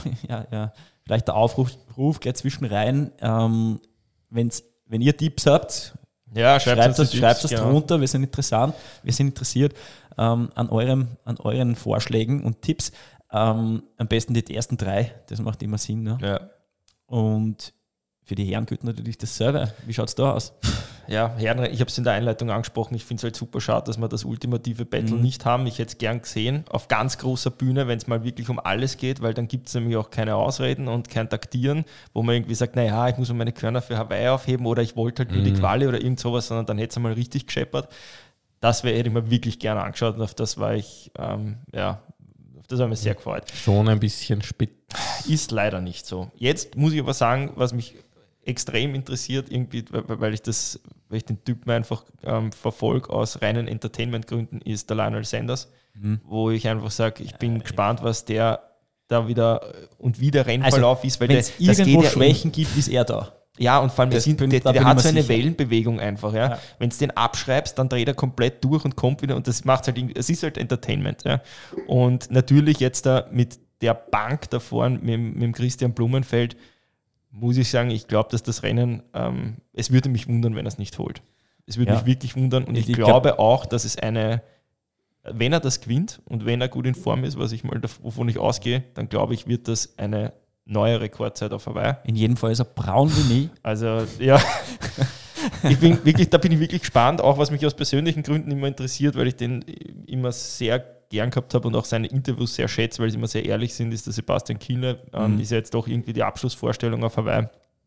Vielleicht der Aufruf gleich zwischen rein. Wenn ihr Tipps habt, Ja, schreibt das genau. drunter, wir sind interessiert an euren Vorschlägen und Tipps. Am besten die ersten 3, das macht immer Sinn. Ne? Ja. Und für die Herrengüten natürlich dasselbe. Wie schaut es da aus? Ja, Herren, ich habe es in der Einleitung angesprochen, ich finde es halt super schade, dass wir das ultimative Battle nicht haben. Ich hätte es gern gesehen, auf ganz großer Bühne, wenn es mal wirklich um alles geht, weil dann gibt es nämlich auch keine Ausreden und kein Taktieren, wo man irgendwie sagt, naja, ich muss mir meine Körner für Hawaii aufheben oder ich wollte halt nur die Quali oder irgend sowas, sondern dann hätte es einmal richtig gescheppert. Hätte ich mir wirklich gerne angeschaut und auf das war ich, auf das habe ich mich sehr gefreut. Schon ein bisschen spät. Ist leider nicht so. Jetzt muss ich aber sagen, was mich extrem interessiert, irgendwie, weil ich den Typen einfach verfolge aus reinen Entertainment-Gründen, ist der Lionel Sanders, wo ich einfach sage, ich bin gespannt, was der da wieder und wie der Rennverlauf ist, weil wenn es irgendwo Schwächen gibt, ist er da. Ja, und vor allem, der hat so eine Wellenbewegung einfach. Ja. Wenn du den abschreibst, dann dreht er komplett durch und kommt wieder und das macht halt, es ist halt Entertainment. Ja. Und natürlich jetzt da mit der Bank da vorne, mit dem Christian Blumenfeld, muss ich sagen, ich glaube, dass das Rennen, es würde mich wundern, wenn er es nicht holt. Es würde mich wirklich wundern und ich glaube auch, dass es wenn er das gewinnt und wenn er gut in Form ist, wovon ich ausgehe, dann glaube ich, wird das eine neue Rekordzeit auf Hawaii. In jedem Fall ist er braun wie nie. Also, ja, da bin ich wirklich gespannt, auch was mich aus persönlichen Gründen immer interessiert, weil ich den immer sehr gern gehabt habe und auch seine Interviews sehr schätze, weil sie immer sehr ehrlich sind, ist der Sebastian Kienle. Ist ja jetzt doch irgendwie die Abschlussvorstellung auf Hawaii.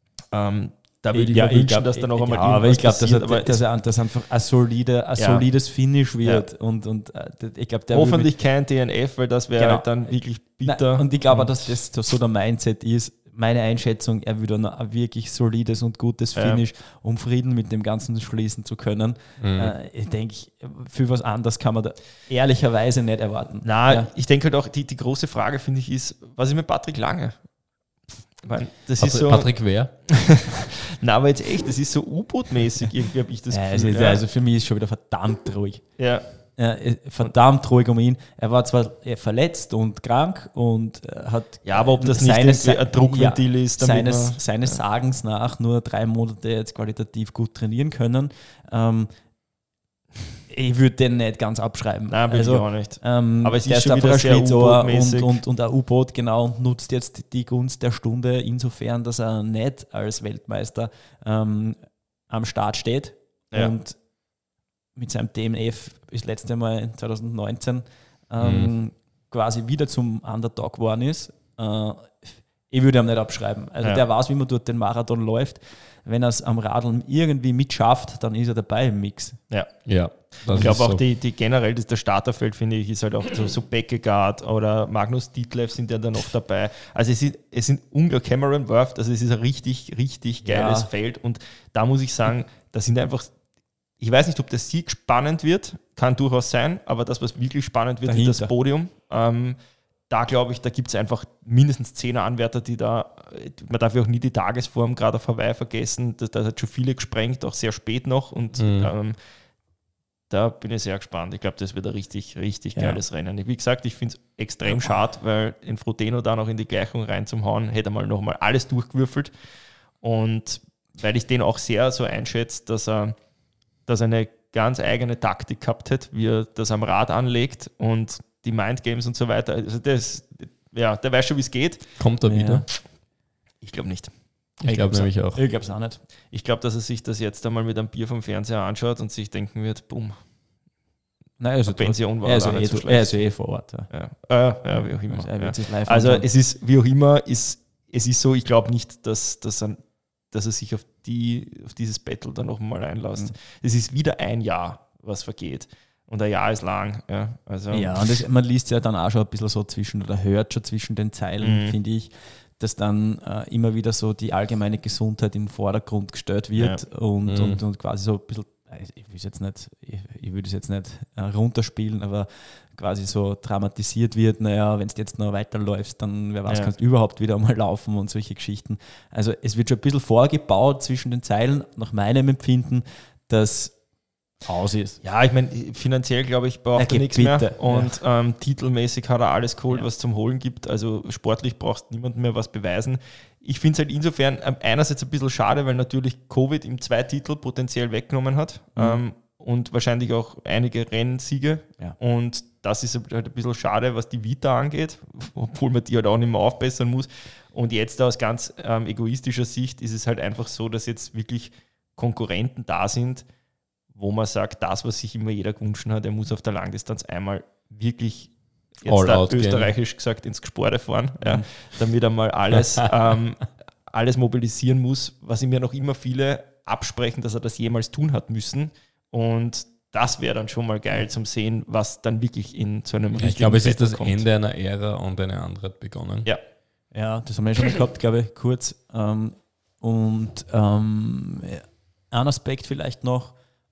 Da würde ich mir wünschen, dass da noch einmal aber ich glaube, dass einfach ein solides Finish wird. Ja. Und ich glaube, hoffentlich kein DNF, weil das wäre halt dann wirklich bitter. Nein, und ich glaube, dass das so der Mindset ist. Meine Einschätzung, er würde ein wirklich solides und gutes Finish, um Frieden mit dem Ganzen schließen zu können. Ich denke, für was anderes kann man da ehrlicherweise nicht erwarten. Ich denke halt auch, die große Frage, finde ich, ist, was ist mit Patrick Lange? Weil das ist so, Patrick wer? Na, aber jetzt echt, das ist so U-Boot-mäßig, irgendwie habe ich das Gefühl. Also für mich ist es schon wieder verdammt ruhig. Ja. Verdammt ruhig um ihn. Er war zwar verletzt und krank und hat. Ja, aber ob das nicht ein Druckventil ist, damit seines Sagens nach nur 3 Monate jetzt qualitativ gut trainieren können. Ich würde den nicht ganz abschreiben. Nein, will ich auch nicht. Aber es ist schon wieder sehr U-Boot-mäßig. Und ein U-Boot nutzt jetzt die Gunst der Stunde insofern, dass er nicht als Weltmeister am Start steht. Ja. Und mit seinem DNF das letzte Mal 2019 quasi wieder zum Underdog geworden ist. Ich würde ihn nicht abschreiben. Also der weiß, wie man dort den Marathon läuft. Wenn er es am Radeln irgendwie mitschafft, dann ist er dabei im Mix. Ja. Ich glaube auch, die generell, das Starterfeld, finde ich, ist halt auch so Beckegaard oder Magnus Ditlev sind ja da noch dabei. Also es sind unglaublich, Cameron Worth, also es ist ein richtig, richtig geiles Feld und da muss ich sagen, da sind einfach, ich weiß nicht, ob der Sieg spannend wird, kann durchaus sein, aber das, was wirklich spannend wird, ist das Podium. Da glaube ich, da gibt es einfach mindestens 10 Anwärter, die man darf ja auch nie die Tagesform gerade auf Hawaii vergessen, da hat schon viele gesprengt, auch sehr spät noch und da bin ich sehr gespannt. Ich glaube, das wird ein richtig, richtig geiles Rennen. Wie gesagt, ich finde es extrem schade, weil in Frodeno da noch in die Gleichung reinzuhauen, hätte er noch mal alles durchgewürfelt und weil ich den auch sehr so einschätze, dass er eine ganz eigene Taktik gehabt hat, wie er das am Rad anlegt und die Mindgames und so weiter. Also der weiß schon, wie es geht. Kommt er wieder? Ich glaube nicht. Ich glaube nämlich auch. Ich glaube es auch nicht. Ich glaube, dass er sich das jetzt einmal mit einem Bier vom Fernseher anschaut und sich denken wird, bumm. Nein, also Pension war er ist eh vor Ort. Ja, wie auch immer. Also es ist, wie auch immer, es ist so, ich glaube nicht, dass er sich auf dieses Battle dann noch mal einlässt. Es ist wieder ein Jahr, was vergeht. Und ein Jahr ist lang. Und man liest ja dann auch schon ein bisschen so oder hört schon zwischen den Zeilen, finde ich, dass dann immer wieder so die allgemeine Gesundheit in den Vordergrund gestellt wird und quasi so ein bisschen, ich würde es jetzt nicht runterspielen, aber quasi so dramatisiert wird, wenn du jetzt noch weiterläufst, dann wer weiß, kannst du überhaupt wieder mal laufen und solche Geschichten. Also es wird schon ein bisschen vorgebaut zwischen den Zeilen, nach meinem Empfinden, dass aus ist. Ja, ich meine, finanziell glaube ich, braucht er nichts mehr. bitte. Und titelmäßig hat er alles geholt, was zum Holen gibt. Also sportlich brauchst niemand mehr was beweisen. Ich finde es halt insofern einerseits ein bisschen schade, weil natürlich Covid ihm 2 Titel potenziell weggenommen hat und wahrscheinlich auch einige Rennsiege. Ja. Und das ist halt ein bisschen schade, was die Vita angeht, obwohl man die halt auch nicht mehr aufbessern muss. Und jetzt aus ganz egoistischer Sicht ist es halt einfach so, dass jetzt wirklich Konkurrenten da sind, wo man sagt, das, was sich immer jeder gewünscht hat, er muss auf der Langdistanz einmal wirklich, jetzt da österreichisch gesagt, ins Gespore fahren, damit er mal alles mobilisieren muss, was ihm ja noch immer viele absprechen, dass er das jemals tun hat müssen. Und das wäre dann schon mal geil zum Sehen, was dann wirklich in so einem Ich glaube, es ist das kommt. Ende einer Ära und eine andere hat begonnen. Ja, das haben wir ja schon gehabt, glaube ich, kurz. Ein Aspekt vielleicht noch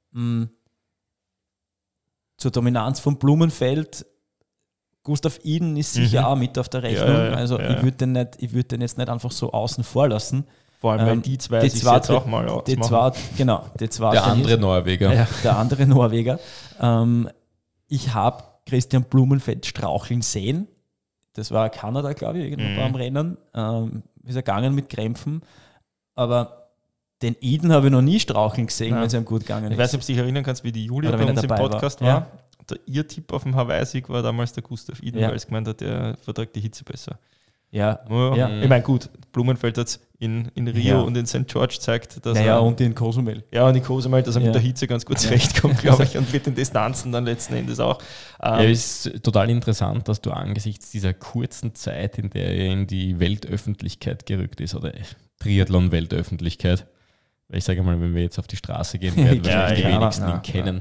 zur Dominanz von Blumenfeld. Gustav Iden ist sicher auch mit auf der Rechnung. Ich würde den jetzt nicht einfach so außen vor lassen. Vor allem, weil die zwei sich jetzt auch mal ausmachen. Der andere Norweger. Ja, der andere Norweger. Ich habe Christian Blumenfeld straucheln sehen. Das war Kanada, glaube ich, irgendwo beim Rennen. Ist er gegangen mit Krämpfen. Aber den Iden habe ich noch nie straucheln gesehen, wenn es ihm gut gegangen ist. Ich weiß nicht, ob du dich erinnern kannst, wie die Julia Oder bei wenn uns er im dabei Podcast war. war. Ihr Tipp auf dem Hawaii-Sieg war damals der Gustav Iden, weil es gemeint hat, der verträgt die Hitze besser. Ja. Ich meine, gut, Blumenfeld hat es in Rio und in St. George gezeigt, dass und in Cozumel. Ja, und in Cozumel, dass er mit der Hitze ganz gut zurechtkommt, glaube ich, und mit den Distanzen dann letzten Endes auch. Es ist total interessant, dass du angesichts dieser kurzen Zeit, in der er in die Weltöffentlichkeit gerückt ist, oder Triathlon-Weltöffentlichkeit, weil ich sage mal, wenn wir jetzt auf die Straße gehen, werden wahrscheinlich die wenigsten ihn kennen,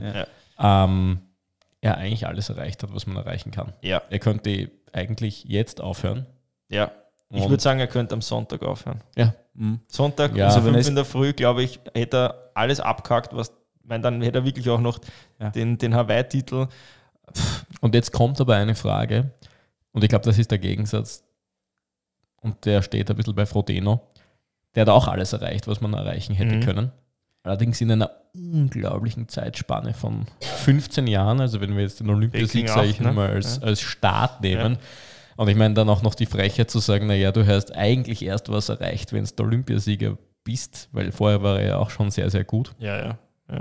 er eigentlich alles erreicht hat, was man erreichen kann. Ja. Er könnte eigentlich jetzt aufhören. Ja. Ich würde sagen, er könnte am Sonntag aufhören. Ja. Sonntag, also 5 in der Früh, glaube ich, hätte er alles abgehackt, dann hätte er wirklich auch noch den Hawaii-Titel. Und jetzt kommt aber eine Frage, und ich glaube, das ist der Gegensatz, und der steht ein bisschen bei Frodeno. Der hat auch alles erreicht, was man erreichen hätte können. Allerdings in einer unglaublichen Zeitspanne von 15 Jahren, also wenn wir jetzt den Olympiasieg, sage ich mal, als Start nehmen. Und ich meine dann auch noch die Frechheit zu sagen, naja, du hast eigentlich erst was erreicht, wenn du der Olympiasieger bist, weil vorher war er ja auch schon sehr, sehr gut. Ja.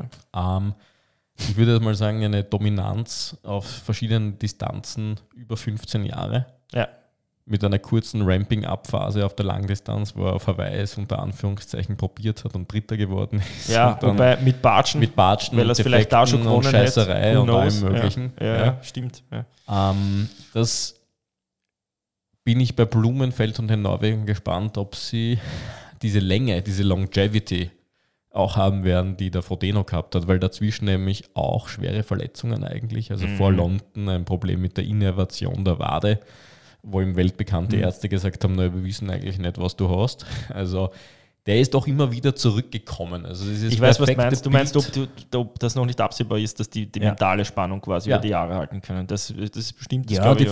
Ich würde jetzt mal sagen, eine Dominanz auf verschiedenen Distanzen über 15 Jahre. Ja. Mit einer kurzen Ramping-Up-Phase auf der Langdistanz, wo er auf Hawaii es unter Anführungszeichen probiert hat und Dritter geworden ist. Ja, wobei mit Batschen, weil er es vielleicht da schon gewonnen und Scheißerei und allem Möglichen. Ja, stimmt. Ja. Das bin ich bei Blumenfeld und den Norwegern gespannt, ob sie diese Länge, diese Longevity auch haben werden, die der Frodeno gehabt hat, weil dazwischen nämlich auch schwere Verletzungen eigentlich, also vor London ein Problem mit der Innervation der Wade, wo ihm weltbekannte Ärzte gesagt haben, wir wissen eigentlich nicht, was du hast. Also der ist doch immer wieder zurückgekommen. Also das ist ich weiß, was du meinst. Du meinst, ob das noch nicht absehbar ist, dass die mentale Spannung quasi über die Jahre halten können. Das ist bestimmt.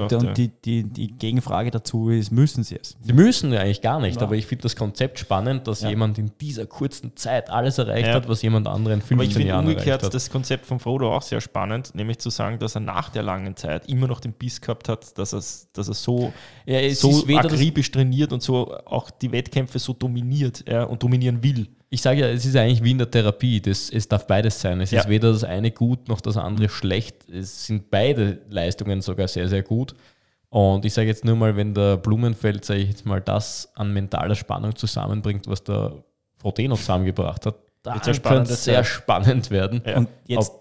Die Gegenfrage dazu ist, müssen sie es? Sie müssen ja eigentlich gar nicht, aber ich finde das Konzept spannend, dass jemand in dieser kurzen Zeit alles erreicht hat, was jemand anderen in 15 Jahren erreicht hat. Aber ich finde umgekehrt das Konzept von Frodo auch sehr spannend, nämlich zu sagen, dass er nach der langen Zeit immer noch den Biss gehabt hat, dass er so akribisch trainiert und so auch die Wettkämpfe so dominiert. Und dominieren will. Ich sage ja, es ist eigentlich wie in der Therapie. Es darf beides sein. Es ist weder das eine gut noch das andere schlecht. Es sind beide Leistungen sogar sehr, sehr gut. Und ich sage jetzt nur mal, wenn der Blumenfeld, sage ich jetzt mal, das an mentaler Spannung zusammenbringt, was der Frodeno zusammengebracht hat, dann könnte es sehr spannend werden. Ja. Und jetzt,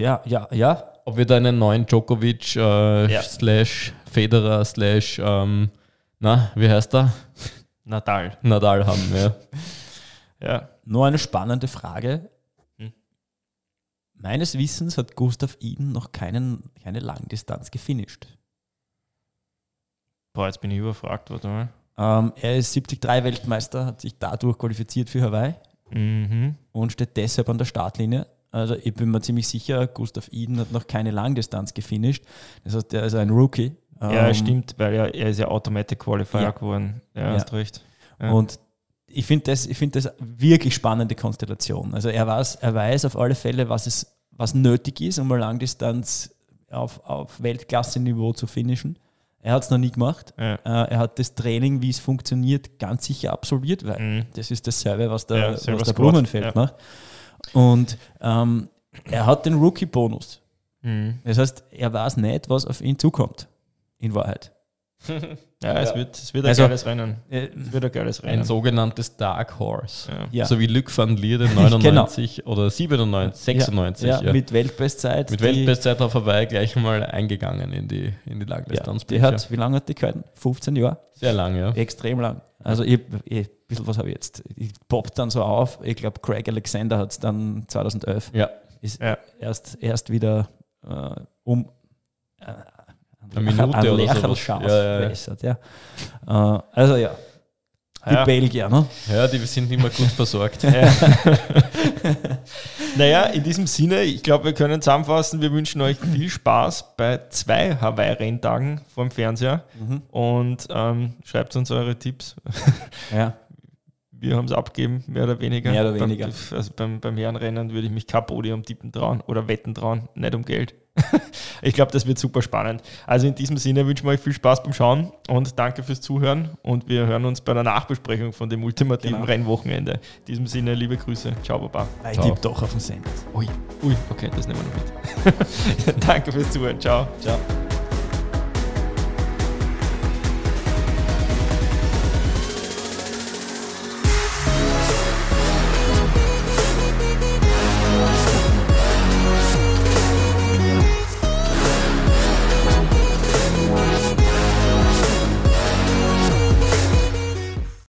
ob wir da einen neuen Djokovic slash Federer slash wie heißt der? Nadal haben, ja. Nur eine spannende Frage. Meines Wissens hat Gustav Iden noch keine Langdistanz gefinisht. Jetzt bin ich überfragt, warte mal. Er ist 73-Weltmeister, hat sich dadurch qualifiziert für Hawaii und steht deshalb an der Startlinie. Also ich bin mir ziemlich sicher, Gustav Iden hat noch keine Langdistanz gefinisht. Das heißt, er ist ein Rookie. Ja, stimmt, weil er ist ja Automatic Qualifier geworden. Ja, hast recht. Ja. Und ich finde das wirklich spannende Konstellation. Also er weiß auf alle Fälle, was was nötig ist, um eine Langdistanz auf Weltklasse-Niveau zu finishen. Er hat es noch nie gemacht. Ja. Er hat das Training, wie es funktioniert, ganz sicher absolviert, weil das ist dasselbe, was der Blumenfeld macht. Und er hat den Rookie-Bonus. Das heißt, er weiß nicht, was auf ihn zukommt, in Wahrheit. Es wird ein geiles Rennen. Es wird ein geiles Rennen. Ein sogenanntes Dark Horse. Ja. So wie Luc van Lierde 99 oder 97, 96. Ja, mit Weltbestzeit. Mit Weltbestzeit auf Hawaii gleich mal eingegangen in die Langdistanz. Die hat, wie lange hat die gehalten? 15 Jahre? Sehr lang, ja. Extrem lang. Also ein bisschen was habe ich jetzt. Ich poppt dann so auf. Ich glaube, Craig Alexander hat es dann 2011. Ist erst wieder eine Minute oder so. Also die Belgier, ne? Ja, die sind immer gut versorgt. Naja, in diesem Sinne, ich glaube, wir können zusammenfassen, wir wünschen euch viel Spaß bei 2 Hawaii-Renntagen vor dem Fernseher und schreibt uns eure Tipps. Ja. Wir haben es abgegeben, mehr oder weniger. Beim Herrenrennen würde ich mich kein Podium tippen trauen oder wetten trauen, nicht um Geld. Ich glaube, das wird super spannend. Also in diesem Sinne wünschen wir euch viel Spaß beim Schauen und danke fürs Zuhören und wir hören uns bei der Nachbesprechung von dem ultimativen Rennwochenende. In diesem Sinne, liebe Grüße. Ciao, Baba. Ich tippe doch auf den Sanders. Ui, okay, das nehmen wir noch mit. Danke fürs Zuhören. Ciao. Ciao.